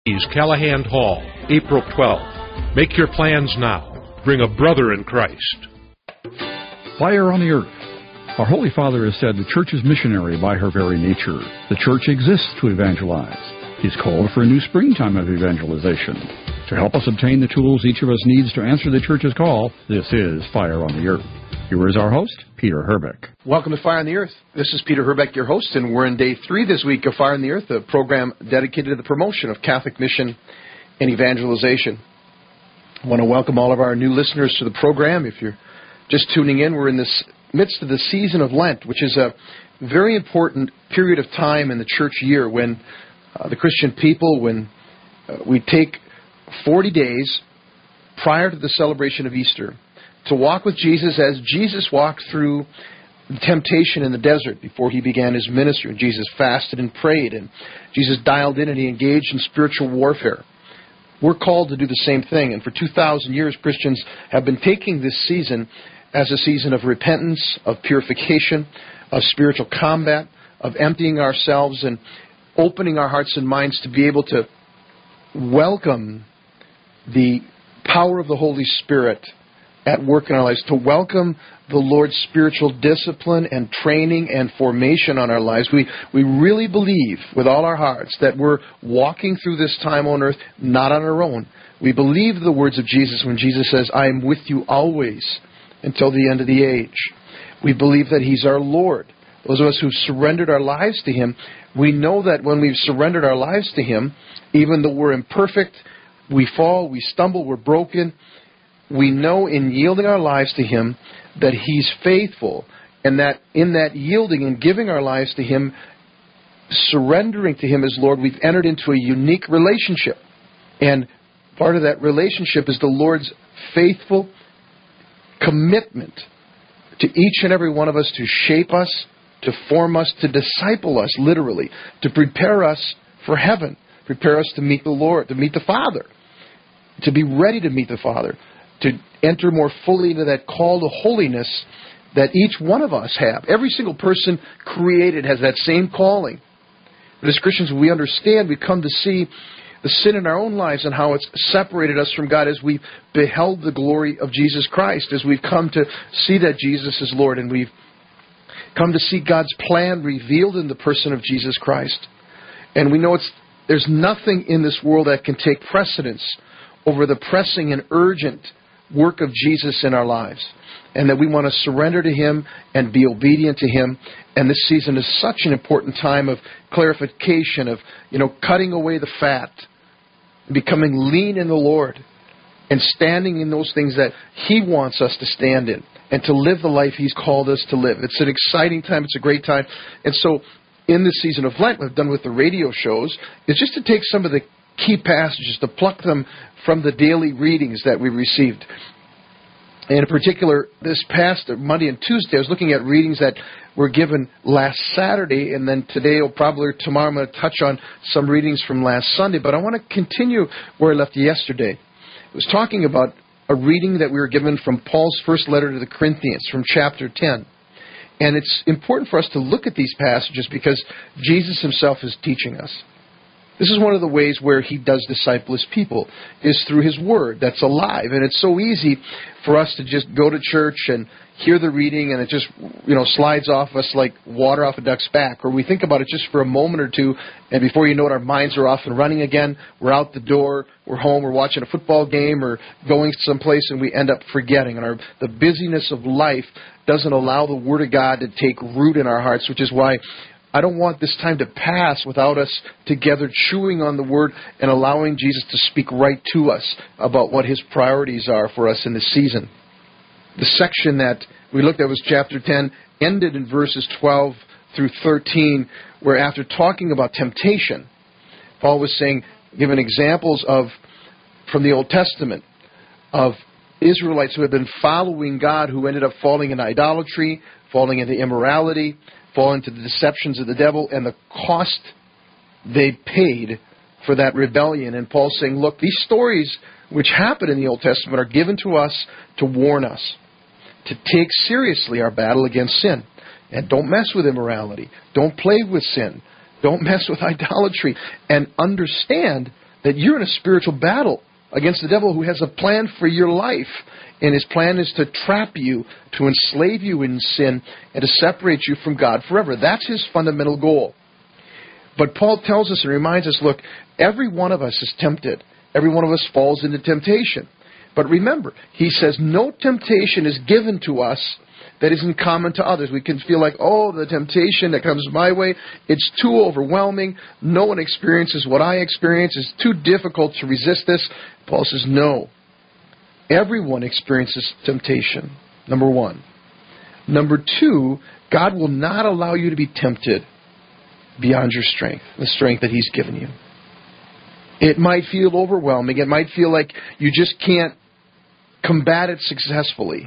Callahan Hall, April 12th. Make your plans now. Bring a brother in Christ. Fire on the Earth. Our Holy Father has said the Church is missionary by her very nature. The Church exists to evangelize. He's called for a new springtime of evangelization. To help us obtain the tools each of us needs to answer the Church's call, this is Fire on the Earth. Here is our host, Peter Herbeck. Welcome to Fire on the Earth. This is Peter Herbeck, your host, and we're in day 3 this week of Fire on the Earth, a program dedicated to the promotion of Catholic mission and evangelization. I want to welcome all of our new listeners to the program. If you're just tuning in, we're in this midst of the season of Lent, which is a very important period of time in the church year when the Christian people, when we take 40 days prior to the celebration of Easter to walk with Jesus as Jesus walked through the temptation in the desert before he began his ministry. And Jesus fasted and prayed, and Jesus dialed in and he engaged in spiritual warfare. We're called to do the same thing, and for 2,000 years Christians have been taking this season as a season of repentance, of purification, of spiritual combat, of emptying ourselves and opening our hearts and minds to be able to welcome the power of the Holy Spirit at work in our lives, to welcome the Lord's spiritual discipline and training and formation on our lives. We really believe with all our hearts that we're walking through this time on earth not on our own. We believe the words of Jesus when Jesus says, "I am with you always until the end of the age." We believe that He's our Lord. Those of us who've surrendered our lives to Him, we know that when we've surrendered our lives to Him, even though we're imperfect, we fall, we stumble, we're broken, we know in yielding our lives to Him that He's faithful, and that in that yielding and giving our lives to Him, surrendering to Him as Lord, we've entered into a unique relationship. And part of that relationship is the Lord's faithful commitment to each and every one of us to shape us, to form us, to disciple us, literally, to prepare us for heaven, prepare us to meet the Lord, to meet the Father, to be ready to meet the Father, to enter more fully into that call to holiness that each one of us have. Every single person created has that same calling. But as Christians, we understand, we come to see the sin in our own lives and how it's separated us from God as we've beheld the glory of Jesus Christ, as we've come to see that Jesus is Lord, and we've come to see God's plan revealed in the person of Jesus Christ. And we know there's nothing in this world that can take precedence over the pressing and urgent work of Jesus in our lives, and that we want to surrender to Him and be obedient to Him. And this season is such an important time of clarification, of cutting away the fat, becoming lean in the Lord, and standing in those things that He wants us to stand in, and to live the life He's called us to live. It's an exciting time. It's a great time. And so in this season of Lent, what I've done with the radio shows is just to take some of the key passages, to pluck them from the daily readings that we received. And in particular, this past Monday and Tuesday, I was looking at readings that were given last Saturday, and then today, or probably tomorrow, I'm going to touch on some readings from last Sunday. But I want to continue where I left yesterday. I was talking about a reading that we were given from Paul's first letter to the Corinthians, from chapter 10. And it's important for us to look at these passages because Jesus Himself is teaching us. This is one of the ways where He does disciple His people, is through His Word that's alive. And it's so easy for us to just go to church and hear the reading and it just slides off us like water off a duck's back. Or we think about it just for a moment or two, and before you know it, our minds are off and running again. We're out the door, we're home, we're watching a football game or going someplace, and we end up forgetting. And the busyness of life doesn't allow the Word of God to take root in our hearts, which is why I don't want this time to pass without us together chewing on the Word and allowing Jesus to speak right to us about what His priorities are for us in this season. The section that we looked at was chapter 10, ended in verses 12 through 13, where after talking about temptation, Paul was giving examples from the Old Testament, of Israelites who had been following God, who ended up falling into idolatry, falling into immorality, fall into the deceptions of the devil, and the cost they paid for that rebellion. And Paul's saying, look, these stories which happen in the Old Testament are given to us to warn us, to take seriously our battle against sin. And don't mess with immorality. Don't play with sin. Don't mess with idolatry. And understand that you're in a spiritual battle against the devil, who has a plan for your life. And his plan is to trap you, to enslave you in sin, and to separate you from God forever. That's his fundamental goal. But Paul tells us and reminds us, look, every one of us is tempted. Every one of us falls into temptation. But remember, he says no temptation is given to us that isn't common to others. We can feel like, oh, the temptation that comes my way, it's too overwhelming. No one experiences what I experience. It's too difficult to resist this. Paul says, no. Everyone experiences temptation, number one. Number two, God will not allow you to be tempted beyond your strength, the strength that he's given you. It might feel overwhelming. It might feel like you just can't combat it successfully.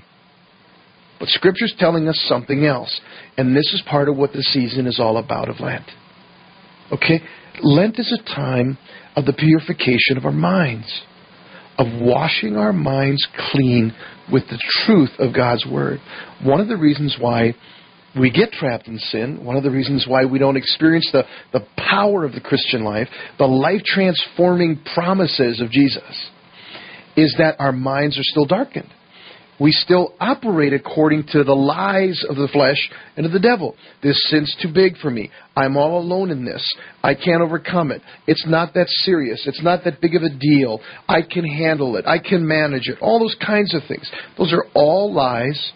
But Scripture's telling us something else. And this is part of what the season is all about of Lent. Okay? Lent is a time of the purification of our minds, of washing our minds clean with the truth of God's Word. One of the reasons why we get trapped in sin, one of the reasons why we don't experience the power of the Christian life, the life-transforming promises of Jesus, is that our minds are still darkened. We still operate according to the lies of the flesh and of the devil. This sin's too big for me. I'm all alone in this. I can't overcome it. It's not that serious. It's not that big of a deal. I can handle it. I can manage it. All those kinds of things. Those are all lies.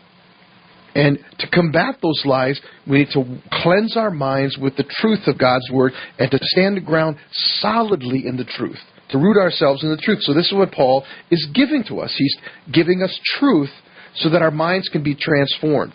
And to combat those lies, we need to cleanse our minds with the truth of God's Word and to stand the ground solidly in the truth, to root ourselves in the truth. So this is what Paul is giving to us. He's giving us truth so that our minds can be transformed.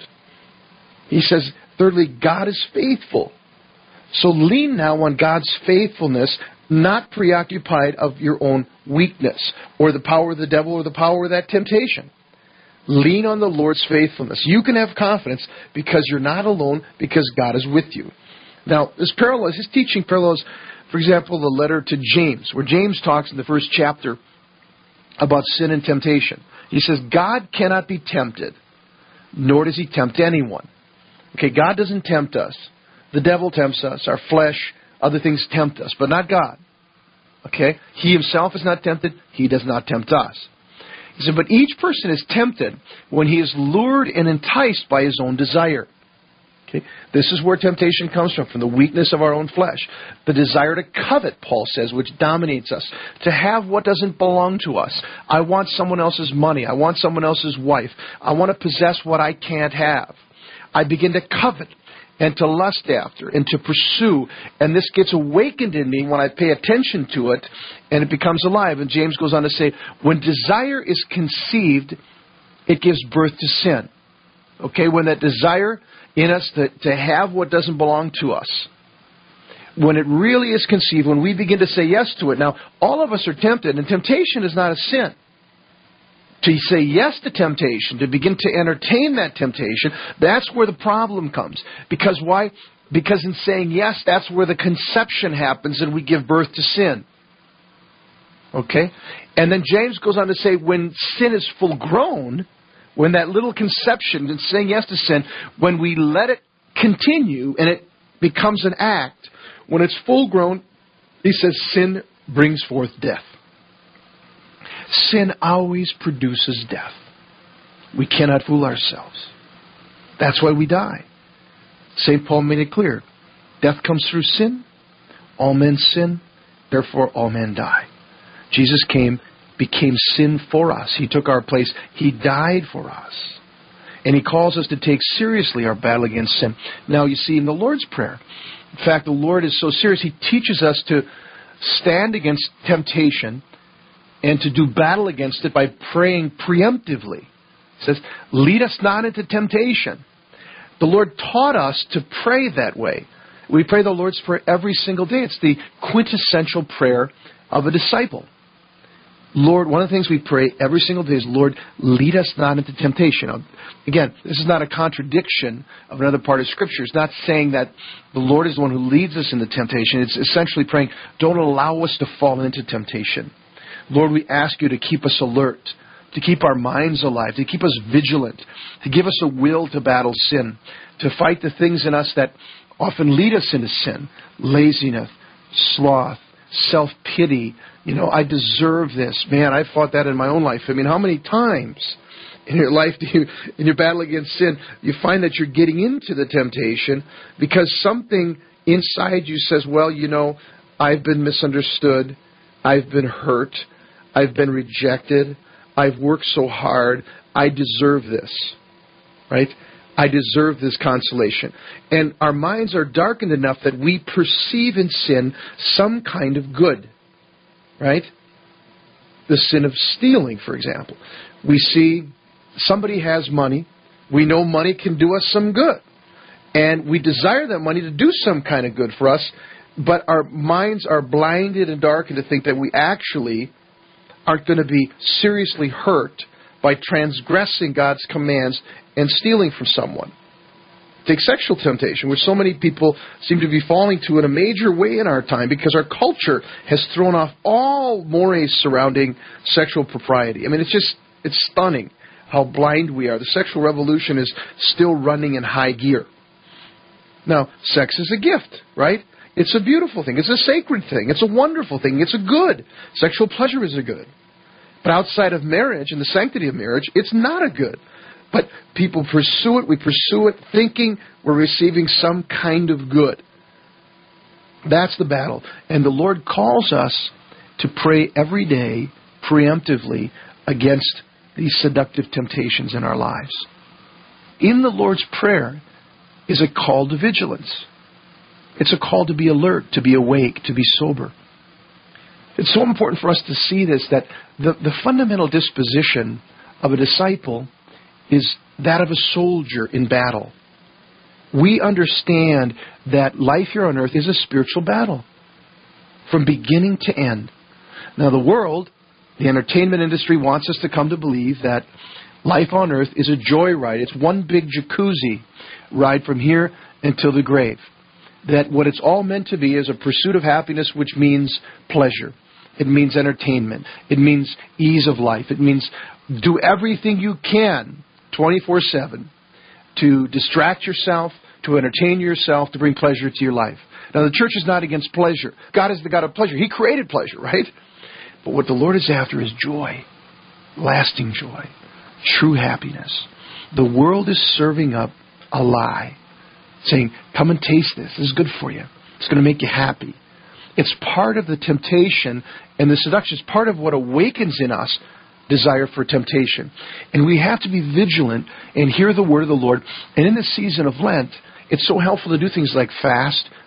He says, thirdly, God is faithful. So lean now on God's faithfulness, not preoccupied of your own weakness or the power of the devil or the power of that temptation. Lean on the Lord's faithfulness. You can have confidence because you're not alone, because God is with you. Now, his teaching parallels, for example, the letter to James, where James talks in the first chapter about sin and temptation. He says, God cannot be tempted, nor does he tempt anyone. Okay, God doesn't tempt us. The devil tempts us. Our flesh, other things tempt us, but not God. Okay? He himself is not tempted. He does not tempt us. He said, but each person is tempted when he is lured and enticed by his own desire. Okay? This is where temptation comes from the weakness of our own flesh. The desire to covet, Paul says, which dominates us. To have what doesn't belong to us. I want someone else's money. I want someone else's wife. I want to possess what I can't have. I begin to covet and to lust after and to pursue. And this gets awakened in me when I pay attention to it, and it becomes alive. And James goes on to say, when desire is conceived, it gives birth to sin. Okay, when that desire in us to have what doesn't belong to us, when it really is conceived, when we begin to say yes to it. Now, all of us are tempted, and temptation is not a sin. To say yes to temptation, to begin to entertain that temptation, that's where the problem comes. Because why? Because in saying yes, that's where the conception happens and we give birth to sin. Okay? And then James goes on to say when sin is full grown, when that little conception and saying yes to sin, when we let it continue and it becomes an act, when it's full grown, he says sin brings forth death. Sin always produces death. We cannot fool ourselves. That's why we die. St. Paul made it clear. Death comes through sin. All men sin. Therefore, all men die. Jesus came, became sin for us. He took our place. He died for us. And he calls us to take seriously our battle against sin. Now, you see, in the Lord's Prayer, in fact, the Lord is so serious, he teaches us to stand against temptation and to do battle against it by praying preemptively. He says, lead us not into temptation. The Lord taught us to pray that way. We pray the Lord's Prayer every single day. It's the quintessential prayer of a disciple. Lord, one of the things we pray every single day is, Lord, lead us not into temptation. Now, again, this is not a contradiction of another part of Scripture. It's not saying that the Lord is the one who leads us into temptation. It's essentially praying, don't allow us to fall into temptation. Lord, we ask you to keep us alert, to keep our minds alive, to keep us vigilant, to give us a will to battle sin, to fight the things in us that often lead us into sin, laziness, sloth, self-pity. I deserve this. Man, I fought that in my own life. I mean, how many times in your life in your battle against sin, you find that you're getting into the temptation because something inside you says, well, I've been misunderstood. I've been hurt. I've been rejected. I've worked so hard. I deserve this. Right? I deserve this consolation. And our minds are darkened enough that we perceive in sin some kind of good. Right? The sin of stealing, for example. We see somebody has money. We know money can do us some good. And we desire that money to do some kind of good for us, but our minds are blinded and darkened to think that we actually aren't going to be seriously hurt by transgressing God's commands and stealing from someone. Take sexual temptation, which so many people seem to be falling to in a major way in our time because our culture has thrown off all mores surrounding sexual propriety. I mean, it's stunning how blind we are. The sexual revolution is still running in high gear. Now, sex is a gift, right? It's a beautiful thing. It's a sacred thing. It's a wonderful thing. It's a good. Sexual pleasure is a good. But outside of marriage and the sanctity of marriage, it's not a good. But people pursue it. We pursue it thinking we're receiving some kind of good. That's the battle. And the Lord calls us to pray every day, preemptively, against these seductive temptations in our lives. In the Lord's Prayer is a call to vigilance. It's a call to be alert, to be awake, to be sober. It's so important for us to see this, that the fundamental disposition of a disciple is that of a soldier in battle. We understand that life here on earth is a spiritual battle from beginning to end. Now the world, the entertainment industry, wants us to come to believe that life on earth is a joyride. It's one big jacuzzi ride from here until the grave. That what it's all meant to be is a pursuit of happiness, which means pleasure. It means entertainment. It means ease of life. It means do everything you can 24/7 to distract yourself, to entertain yourself, to bring pleasure to your life. Now, the church is not against pleasure. God is the God of pleasure. He created pleasure, right? But what the Lord is after is joy, lasting joy, true happiness. The world is serving up a lie, saying, come and taste this. This is good for you. It's going to make you happy. It's part of the temptation and the seduction. It's part of what awakens in us desire for temptation. And we have to be vigilant and hear the word of the Lord. And in this season of Lent, it's so helpful to do things like fast,